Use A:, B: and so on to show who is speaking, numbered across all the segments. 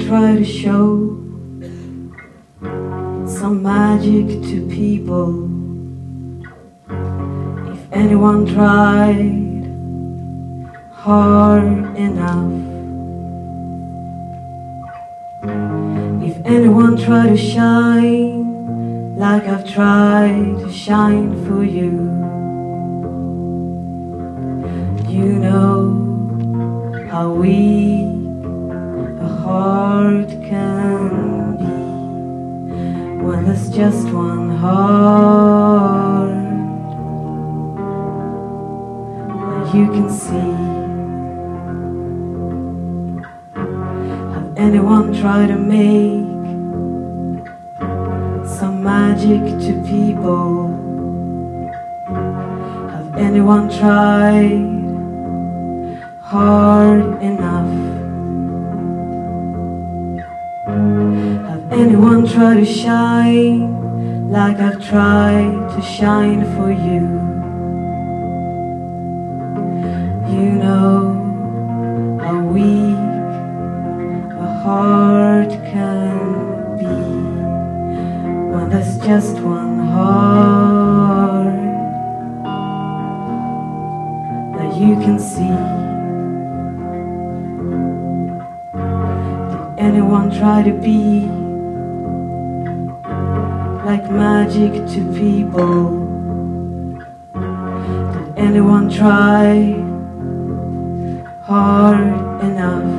A: try to show some magic to people, if anyone tried hard enough, if anyone tried to shine like I've tried to shine for you, you know how weak a heart can be when there's just one heart that you can see. Have anyone tried to make some magic to people? Have anyone tried hard enough? Have anyone tried to shine like I've tried to shine for you? You know how weak a heart can be when there's just one heart that you can see. Anyone try to be like magic to people? Did anyone try hard enough?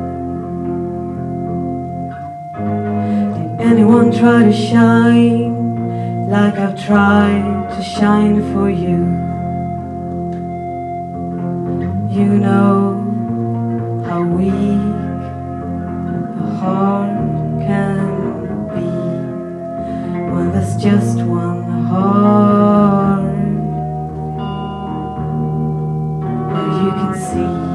A: Did anyone try to shine like I've tried to shine for you? You know how weak heart can be when there's just one heart that you can see.